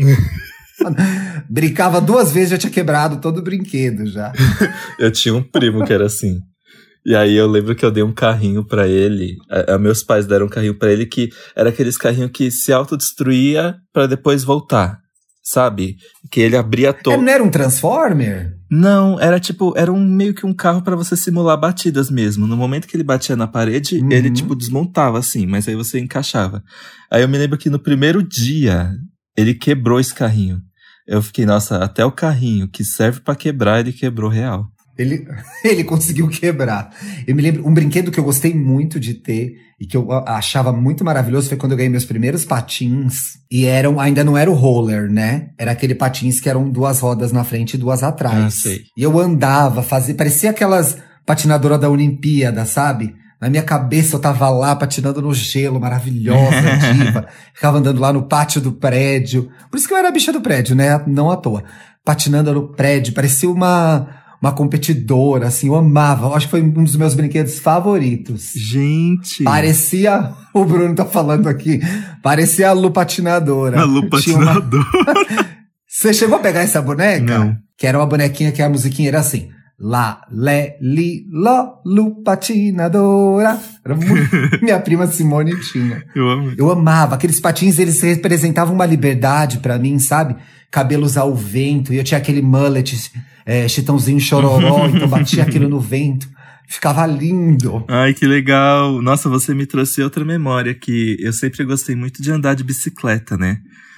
Brincava duas vezes, já tinha quebrado todo o brinquedo já. Eu tinha um primo que era assim. E aí eu lembro que eu dei um carrinho pra ele, a, a meus pais deram um carrinho pra ele que era aqueles carrinhos que se autodestruía pra depois voltar, sabe? Que ele abria todo. Não era um Transformer? Não, era tipo, era um, meio que um carro pra você simular batidas mesmo. No momento que ele batia na parede, uhum. ele tipo desmontava assim, mas aí você encaixava. Aí eu me lembro que no primeiro dia, ele quebrou esse carrinho. Eu fiquei, nossa, até o carrinho que serve pra quebrar, ele quebrou real. Ele, ele conseguiu quebrar. Eu me lembro, um brinquedo que eu gostei muito de ter e que eu achava muito maravilhoso foi quando eu ganhei meus primeiros patins. E eram, ainda não era o roller, né? Era aquele patins que eram duas rodas na frente e duas atrás. Ah, sei. E eu andava, fazia, parecia aquelas patinadoras da Olimpíada, sabe? Na minha cabeça eu tava lá patinando no gelo, maravilhosa, diva. Ficava andando lá no pátio do prédio. Por isso que eu era a bicha do prédio, né? Não à toa. Patinando no prédio, parecia uma... Uma competidora, assim, eu amava. Eu acho que foi um dos meus brinquedos favoritos. Gente! Parecia, o Bruno tá falando aqui, parecia a Lu Patinadora. A Lu Patinadora. Uma... Você chegou a pegar essa boneca? Não. Que era uma bonequinha que a musiquinha era assim. Lá, lé, li, ló, Lu Patinadora. Era muito... Minha prima Simone tinha. Eu amo. Eu amava. Aqueles patins, eles representavam uma liberdade pra mim, sabe? Cabelos ao vento. E eu tinha aquele mullet, é, chitãozinho chororó. Então batia aquilo no vento. Ficava lindo. Ai, que legal. Nossa, você me trouxe outra memória que eu sempre gostei muito de andar de bicicleta, né?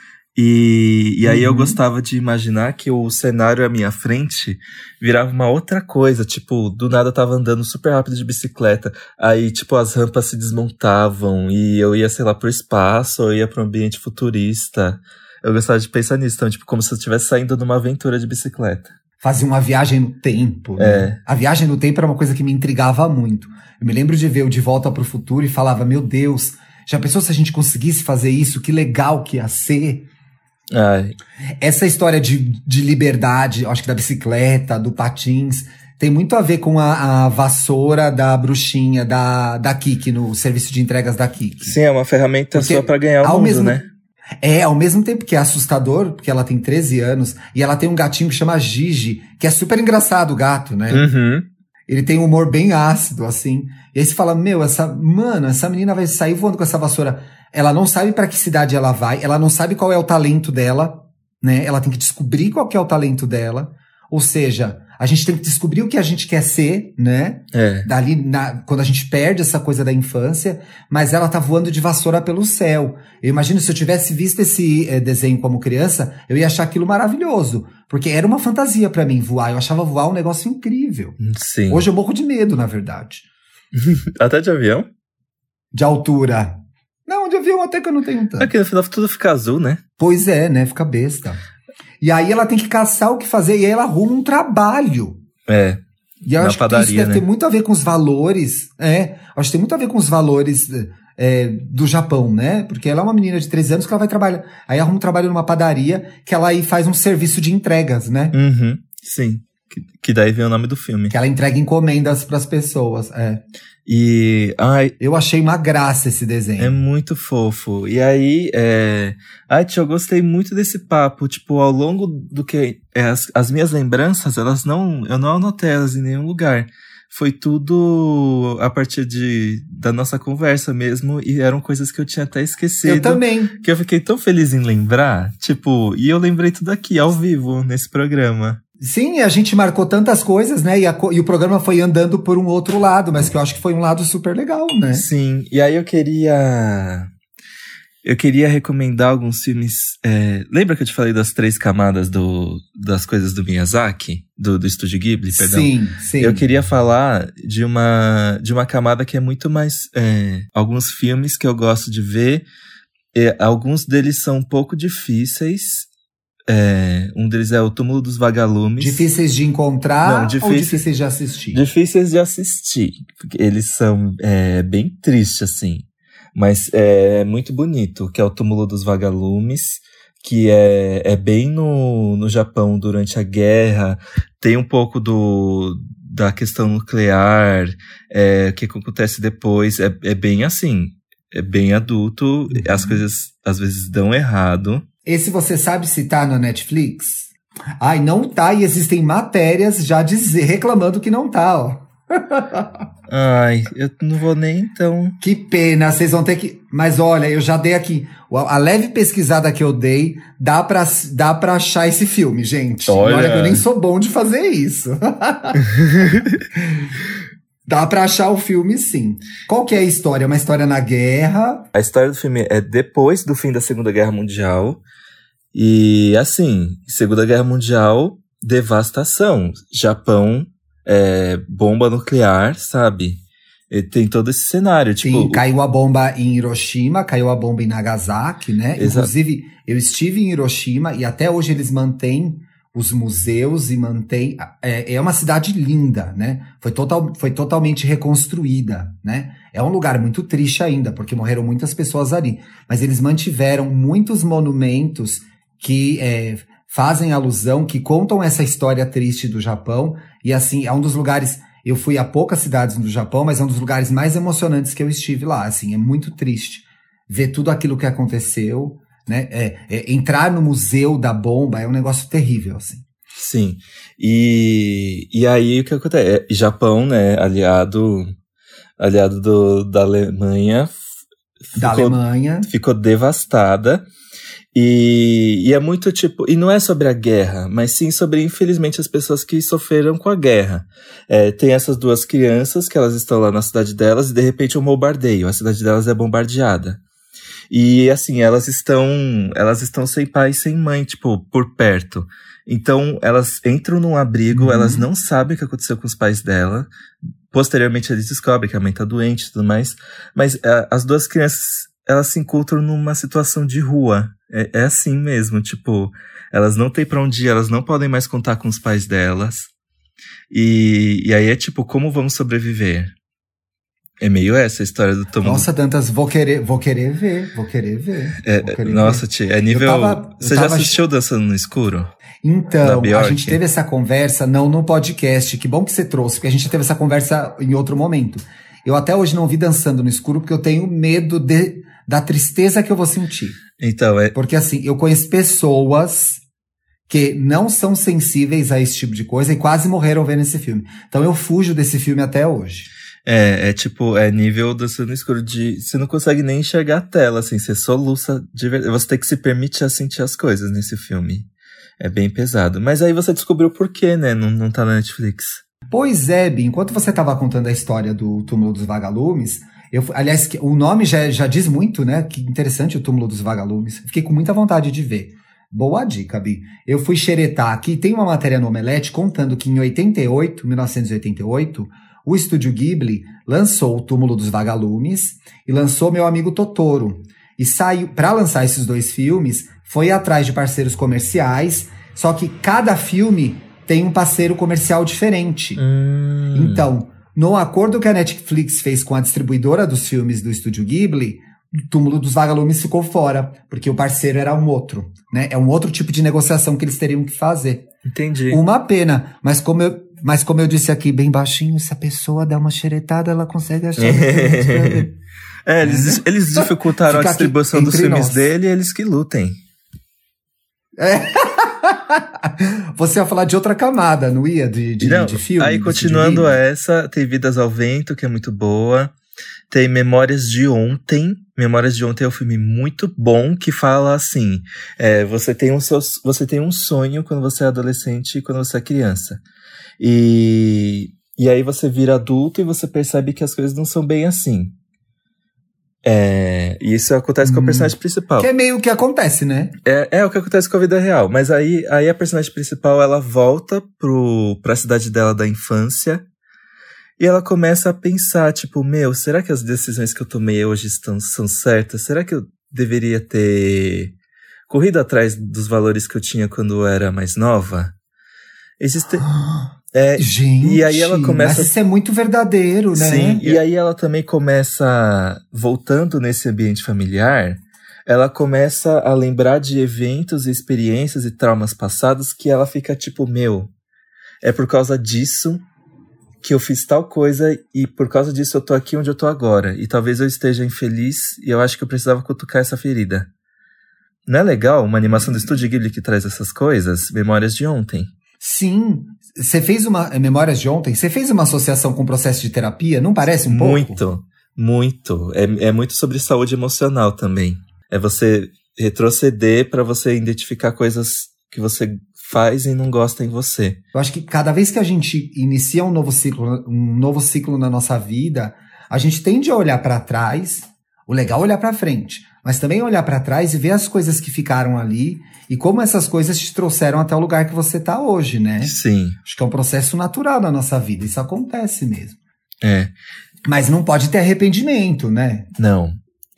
E, e aí uhum. eu gostava de imaginar que o cenário à minha frente virava uma outra coisa, tipo, do nada eu tava andando super rápido de bicicleta, aí tipo as rampas se desmontavam e eu ia, sei lá, pro espaço, ou eu ia pro ambiente futurista. Eu gostava de pensar nisso, então, tipo, como se eu estivesse saindo numa aventura de bicicleta. Fazia uma viagem no tempo, né? É. A viagem no tempo era uma coisa que me intrigava muito. Eu me lembro de ver o De Volta pro Futuro e falava, meu Deus, já pensou se a gente conseguisse fazer isso? Que legal que ia ser. Ai. Essa história de, de liberdade, acho que da bicicleta, do patins, tem muito a ver com a, a vassoura da bruxinha, da, da Kiki, no serviço de entregas da Kiki. Sim, é uma ferramenta porque só pra ganhar o mundo, mesmo, né? É, ao mesmo tempo que é assustador, porque ela tem treze anos, e ela tem um gatinho que chama Gigi, que é super engraçado o gato, né? Uhum. Ele tem um humor bem ácido, assim. E aí você fala, meu, essa, mano, essa menina vai sair voando com essa vassoura. Ela não sabe pra que cidade ela vai, ela não sabe qual é o talento dela, né? Ela tem que descobrir qual que é o talento dela. Ou seja, a gente tem que descobrir o que a gente quer ser, né? É. Dali, na, quando a gente perde essa coisa da infância, mas ela tá voando de vassoura pelo céu. Eu imagino, se eu tivesse visto esse é, desenho como criança, eu ia achar aquilo maravilhoso. Porque era uma fantasia pra mim voar. Eu achava voar um negócio incrível. Sim. Hoje eu morro de medo, na verdade. Até de avião? De altura. Não, de avião até que eu não tenho tanto. Aqui no final tudo fica azul, né? Pois é, né? Fica besta. E aí ela tem que caçar o que fazer, e aí ela arruma um trabalho. É. E eu Na acho padaria, que isso deve né? ter muito a ver com os valores. É, acho que tem muito a ver com os valores é, do Japão, né? Porque ela é uma menina de treze anos que ela vai trabalhar. Aí arruma um trabalho numa padaria que ela aí faz um serviço de entregas, né? Uhum, sim. Que, que daí vem o nome do filme. Que ela entrega encomendas pras pessoas. É. E. Ai, Eu achei uma graça esse desenho. é muito fofo. E aí, é... Ai, tia, eu gostei muito desse papo. Tipo, ao longo do que... É, as, as minhas lembranças, elas não... Eu não anotei elas em nenhum lugar. Foi tudo a partir de, da nossa conversa mesmo. E eram coisas que eu tinha até esquecido. Eu também. Que eu fiquei tão feliz em lembrar. Tipo, e eu lembrei tudo aqui, ao vivo, nesse programa. Sim, a gente marcou tantas coisas, né? E, a, e o programa foi andando por um outro lado, mas que eu acho que foi um lado super legal, né? Sim, e aí eu queria. Eu queria recomendar alguns filmes. É, lembra que eu te falei das três camadas do, das coisas do Miyazaki? Do, do Estúdio Ghibli, perdão? Sim, sim. Eu queria falar de uma, de uma camada que é muito mais. É, alguns filmes que eu gosto de ver. É, alguns deles são um pouco difíceis. É, um deles é O Túmulo dos Vagalumes. Difíceis de encontrar Não, difíceis, ou difíceis de assistir? Difíceis de assistir. Porque eles são é, bem tristes, assim. Mas é muito bonito, que é O Túmulo dos Vagalumes, que é, é bem no, no Japão durante a guerra. Tem um pouco do, da questão nuclear, é, o que acontece depois. É, é bem assim, é bem adulto. Uhum. As coisas às vezes dão errado. Esse você sabe se tá na Netflix? Ai, não tá, e existem matérias já dizer, reclamando que não tá, ó. Ai, eu não vou nem então. Que pena, vocês vão ter que... Mas olha, eu já dei aqui, a leve pesquisada que eu dei, dá pra, dá pra achar esse filme, gente. Olha, olha que eu nem sou bom de fazer isso. Dá pra achar o filme, sim. Qual que é a história? É uma história na guerra? A história do filme é depois do fim da Segunda Guerra Mundial. E, assim, Segunda Guerra Mundial, devastação. Japão, é, bomba nuclear, sabe? E tem todo esse cenário. Tipo, sim, caiu a bomba em Hiroshima, caiu a bomba em Nagasaki, né? Exato. Inclusive, eu estive em Hiroshima e até hoje eles mantêm os museus e mantém... É, é uma cidade linda, né? Foi, total, foi totalmente reconstruída, né? É um lugar muito triste ainda, porque morreram muitas pessoas ali. Mas eles mantiveram muitos monumentos que é, fazem alusão, que contam essa história triste do Japão. E assim, é um dos lugares... Eu fui a poucas cidades do Japão, mas é um dos lugares mais emocionantes que eu estive lá. Assim, é muito triste ver tudo aquilo que aconteceu... Né? É, é, entrar no museu da bomba é um negócio terrível, assim. Sim. E, e aí o que acontece? É, Japão, né, aliado, aliado do, da Alemanha. Da ficou, Alemanha. Ficou devastada. E, e é muito tipo... E não é sobre a guerra, mas sim sobre, infelizmente, as pessoas que sofreram com a guerra. É, tem essas duas crianças que elas estão lá na cidade delas e de repente um bombardeio. A cidade delas é bombardeada. E, assim, elas estão, elas estão sem pai e sem mãe, tipo, por perto. Então, elas entram num abrigo, uhum. Elas não sabem o que aconteceu com os pais dela. Posteriormente, eles descobrem que a mãe tá doente e tudo mais. Mas a, as duas crianças, elas se encontram numa situação de rua. É, é assim mesmo, tipo, elas não têm pra onde ir, elas não podem mais contar com os pais delas. E, e aí é tipo, como vamos sobreviver? É meio essa a história do Tom. Nossa, Dantas, vou querer, vou querer ver, vou querer ver. É, vou querer nossa, ver. tia, é nível... Tava, Você tava... já assistiu Dançando no Escuro? Então, a gente teve essa conversa, não no podcast, que bom que você trouxe, porque a gente teve essa conversa em outro momento. Eu até hoje não vi Dançando no Escuro, porque eu tenho medo de, da tristeza que eu vou sentir. Então, é... Porque assim, eu conheço pessoas que não são sensíveis a esse tipo de coisa e quase morreram vendo esse filme. Então eu fujo desse filme até hoje. É, é tipo, é nível Dançando no Escuro de... Você não consegue nem enxergar a tela, assim, você soluça de verdade. Você tem que se permitir a sentir as coisas nesse filme. É bem pesado. Mas aí você descobriu por quê, né? Não, não tá na Netflix. Pois é, Bi, enquanto você estava contando a história do Túmulo dos Vagalumes, eu, aliás, o nome já, já diz muito, né? Que interessante o Túmulo dos Vagalumes. Fiquei com muita vontade de ver. Boa dica, Bi. Eu fui xeretar aqui, tem uma matéria no Omelete contando que em oitenta e oito, mil novecentos e oitenta e oito, o Estúdio Ghibli lançou o Túmulo dos Vagalumes e lançou Meu Amigo Totoro. E saiu, para lançar esses dois filmes, foi atrás de parceiros comerciais, só que cada filme tem um parceiro comercial diferente. Hum. Então, no acordo que a Netflix fez com a distribuidora dos filmes do Estúdio Ghibli, o Túmulo dos Vagalumes ficou fora, porque o parceiro era um outro, né? É um outro tipo de negociação que eles teriam que fazer. Entendi. Uma pena, mas como eu, mas como eu disse aqui bem baixinho, se a pessoa dá uma xeretada, ela consegue achar. É, eles, eles dificultaram a distribuição dos filmes nós. dele e eles que lutem. É. Você ia falar de outra camada, não ia? De, de, não, de filme? Aí, continuando essa, tem Vidas ao Vento, que é muito boa. Tem Memórias de Ontem. Memórias de Ontem é um filme muito bom que fala assim: é, você, tem um seu, você tem um sonho quando você é adolescente e quando você é criança. E, e aí você vira adulto e você percebe que as coisas não são bem assim. É, e isso acontece hum, com a personagem principal. Que é meio que acontece, né? É, é o que acontece com a vida real. Mas aí, aí a personagem principal, ela volta pro, pra cidade dela da infância. E ela começa a pensar, tipo, meu, será que as decisões que eu tomei hoje estão, são certas? Será que eu deveria ter corrido atrás dos valores que eu tinha quando eu era mais nova? Existe... É, Gente, e aí ela começa... mas isso é muito verdadeiro, né? Sim, e aí ela também começa, voltando nesse ambiente familiar, ela começa a lembrar de eventos, experiências e traumas passados que ela fica tipo, meu, é por causa disso que eu fiz tal coisa e por causa disso eu tô aqui onde eu tô agora. E talvez eu esteja infeliz e eu acho que eu precisava cutucar essa ferida. Não é legal uma animação do Estúdio Ghibli que traz essas coisas? Memórias de Ontem. Sim, você fez uma... Memórias de Ontem, você fez uma associação com o processo de terapia? Não parece um pouco? Muito, muito. É, é muito sobre saúde emocional também. É você retroceder pra você identificar coisas que você faz e não gosta em você. Eu acho que cada vez que a gente inicia um novo ciclo, um novo ciclo na nossa vida, a gente tende a olhar pra trás. O legal é olhar pra frente, mas também olhar pra trás e ver as coisas que ficaram ali e como essas coisas te trouxeram até o lugar que você tá hoje, né? Sim. Acho que é um processo natural na nossa vida, isso acontece mesmo. É. Mas não pode ter arrependimento, né? Não.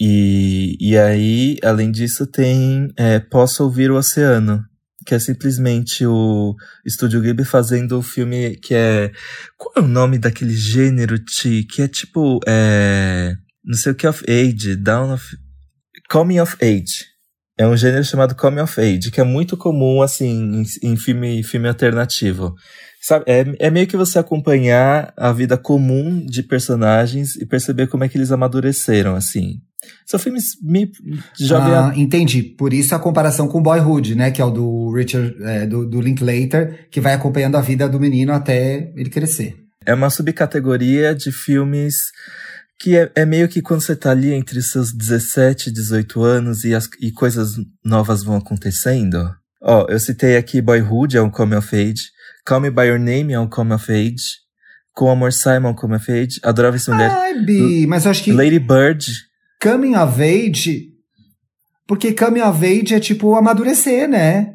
E, e aí, além disso, tem é, Posso Ouvir o Oceano, que é simplesmente o Estúdio Ghibli fazendo o filme que é... Qual é o nome daquele gênero, Ti? Que é tipo... É, não sei o que of Age, Down of... Coming of Age. É um gênero chamado Coming of Age, que é muito comum, assim, em, em filme, filme alternativo. Sabe? É, é meio que você acompanhar a vida comum de personagens e perceber como é que eles amadureceram, assim. São filmes me jovem. Ah, entendi. Por isso a comparação com Boyhood, né? Que é o do Richard, é, do, do Linklater, que vai acompanhando a vida do menino até ele crescer. É uma subcategoria de filmes que é, é meio que quando você tá ali entre os seus dezessete, dezoito anos e, as, e coisas novas vão acontecendo. Ó, eu citei aqui Boyhood, é um Coming of Age. Call Me By Your Name é um Coming of Age. Com Amor Simon, Coming of Age. Adorável Mulher. Ai, Bi, mas eu acho que... Lady Bird... Coming of Age, porque Coming of Age é tipo amadurecer, né?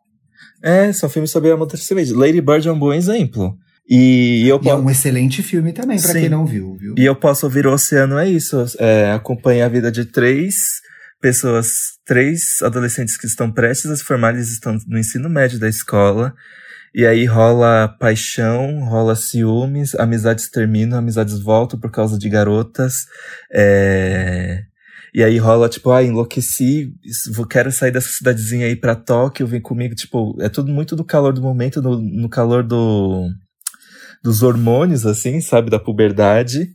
É, são filmes sobre amadurecimento. Lady Bird é um bom exemplo. E, eu e é um excelente filme também, pra Sim. quem não viu, viu? E Eu Posso Ouvir o Oceano é isso. É, acompanha a vida de três pessoas, três adolescentes que estão prestes a se formar, eles estão no ensino médio da escola. E aí rola paixão, rola ciúmes, amizades terminam, amizades voltam por causa de garotas. É... E aí rola, tipo, ah, enlouqueci, quero sair dessa cidadezinha aí pra Tóquio, vem comigo. Tipo, é tudo muito do calor do momento, no, no calor do, dos hormônios, assim, sabe, da puberdade.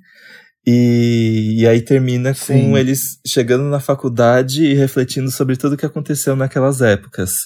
E, e aí termina com Sim. eles chegando na faculdade e refletindo sobre tudo que aconteceu naquelas épocas.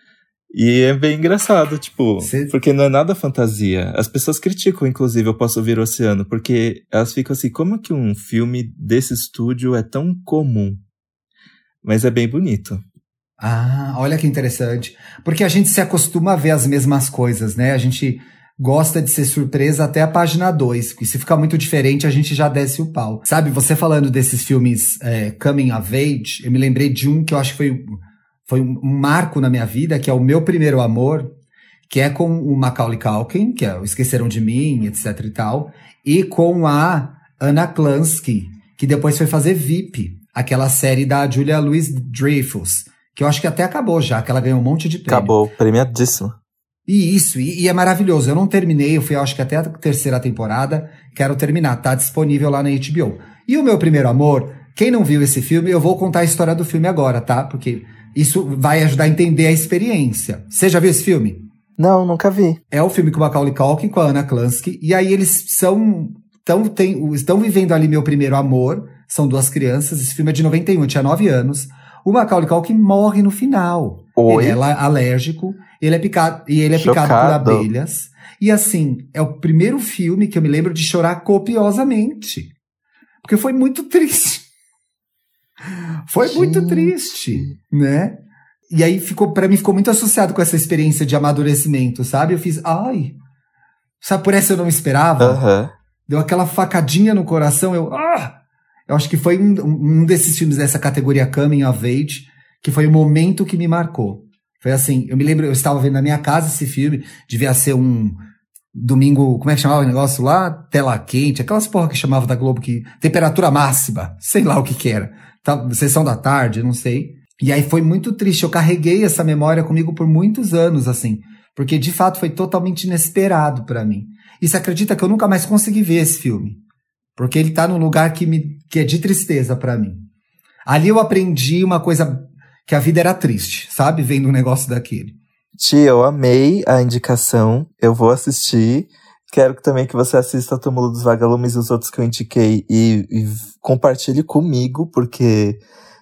E é bem engraçado, tipo, Cê... porque não é nada fantasia. As pessoas criticam, inclusive, Eu Posso Ouvir o Oceano, porque elas ficam assim, como que um filme desse estúdio é tão comum? Mas é bem bonito. Ah, olha que interessante. Porque a gente se acostuma a ver as mesmas coisas, né? A gente gosta de ser surpresa até a página dois, porque se ficar muito diferente, a gente já desce o pau. Sabe, você falando desses filmes é, Coming of Age, eu me lembrei de um que eu acho que foi, foi um marco na minha vida, que é O Meu Primeiro Amor, que é com o Macaulay Culkin, que é o Esqueceram de Mim, etc e tal, e com a Anna Clancy, que depois foi fazer V I P, aquela série da Julia Louis-Dreyfus, que eu acho que até acabou já, que ela ganhou um monte de prêmio. Acabou, premiadíssimo. E isso, e, e é maravilhoso. Eu não terminei, eu fui, eu acho que até a terceira temporada, quero terminar, tá disponível lá na H B O. E O Meu Primeiro Amor, quem não viu esse filme, eu vou contar a história do filme agora, tá? Porque isso vai ajudar a entender a experiência. Você já viu esse filme? Não, nunca vi. É o filme com o Macaulay Culkin, com a Anna Clancy, e aí eles são, tão, tem, estão vivendo ali meu primeiro amor, são duas crianças, esse filme é de noventa e um, eu tinha nove anos. O Macaulay Culkin morre no final. Oi? Ele é alérgico, ele é picado, e ele é Chocado. picado por abelhas. E assim, é o primeiro filme que eu me lembro de chorar copiosamente. Porque foi muito triste. Foi Gente. muito triste, né? E aí, ficou, pra mim, ficou muito associado com essa experiência de amadurecimento, sabe? Eu fiz, ai, sabe, por essa eu não esperava. Uhum. Deu aquela facadinha no coração, eu, ah! Eu acho que foi um, um desses filmes dessa categoria Coming of Age, que foi o momento que me marcou. Foi assim, eu me lembro, eu estava vendo na minha casa esse filme, devia ser um domingo, como é que chamava o negócio lá? Tela quente, aquelas porra que chamava da Globo, que temperatura máxima, sei lá o que que era. Tá, sessão da tarde, não sei. E aí foi muito triste, eu carreguei essa memória comigo por muitos anos, assim, porque de fato foi totalmente inesperado pra mim. E você acredita que eu nunca mais consegui ver esse filme? Porque ele tá num lugar que, me, que é de tristeza pra mim. Ali eu aprendi uma coisa, que a vida era triste, sabe? Vendo um negócio daquele. Tia, eu amei a indicação, eu vou assistir. Quero também que você assista o Túmulo dos Vagalumes e os outros que eu indiquei e, e compartilhe comigo, porque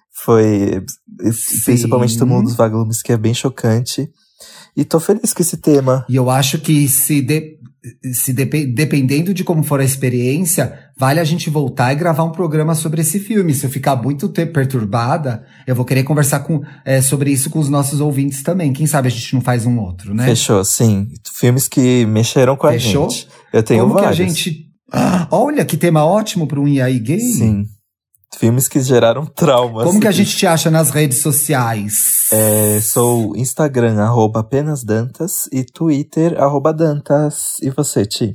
foi Sim. principalmente o Túmulo dos Vagalumes, que é bem chocante. E tô feliz com esse tema. E eu acho que se, de, se de, dependendo de como for a experiência, vale a gente voltar e gravar um programa sobre esse filme. Se eu ficar muito perturbada, eu vou querer conversar com, é, sobre isso com os nossos ouvintes também. Quem sabe a gente não faz um outro, né? Fechou, sim. Filmes que mexeram com Fechou? a gente. Eu tenho como vários. Que a gente... Ah, olha, que tema ótimo para um E aí Gay. Sim. Filmes que geraram traumas. Como que a gente te acha nas redes sociais? É, sou Instagram, arroba apenas Dantas, e Twitter, arroba Dantas. E você, Ti?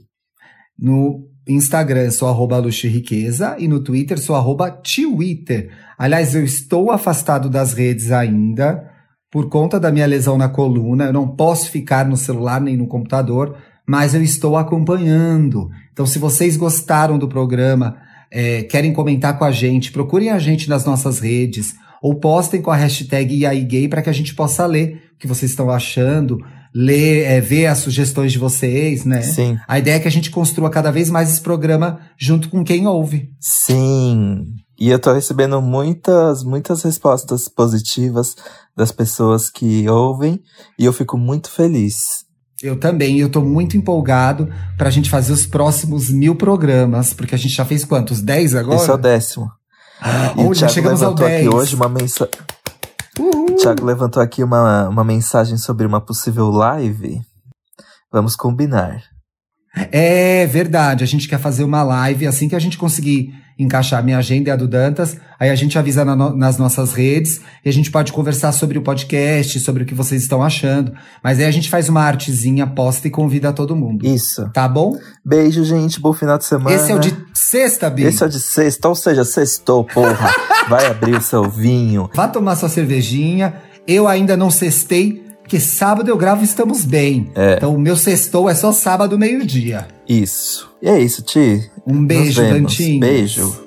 No Instagram sou arroba Luxo e Riqueza e no Twitter sou arroba Twitter. Aliás, eu estou afastado das redes ainda por conta da minha lesão na coluna. Eu não posso ficar no celular nem no computador, mas eu estou acompanhando. Então, se vocês gostaram do programa, é, querem comentar com a gente, procurem a gente nas nossas redes ou postem com a hashtag E aí Gay para que a gente possa ler o que vocês estão achando, ler, é, ver as sugestões de vocês, né? Sim. A ideia é que a gente construa cada vez mais esse programa junto com quem ouve. Sim. E eu tô recebendo muitas, muitas respostas positivas das pessoas que ouvem e eu fico muito feliz. Eu também, eu tô muito empolgado pra gente fazer os próximos mil programas, porque a gente já fez quantos? dez agora? Esse é o décimo. Ah, e olha, o Thiago chegamos levantou ao dez. aqui hoje uma mensagem. O Thiago levantou aqui uma, uma mensagem sobre uma possível live. Vamos combinar. É verdade, a gente quer fazer uma live assim que a gente conseguir encaixar a minha agenda e a do Dantas, aí a gente avisa na no, nas nossas redes e a gente pode conversar sobre o podcast, sobre o que vocês estão achando, mas aí a gente faz uma artezinha, posta e convida todo mundo. Isso. Tá bom? Beijo, gente, bom final de semana. Esse é o de sexta, Bi. Esse é o de sexta, ou seja, sextou, porra. Vai abrir o seu vinho. Vá tomar sua cervejinha, eu ainda não sextei, porque sábado eu gravo Estamos Bem. É. Então o meu sextou é só sábado, meio-dia. Isso. E é isso, Ti. Um beijo, Dantinho. Beijo.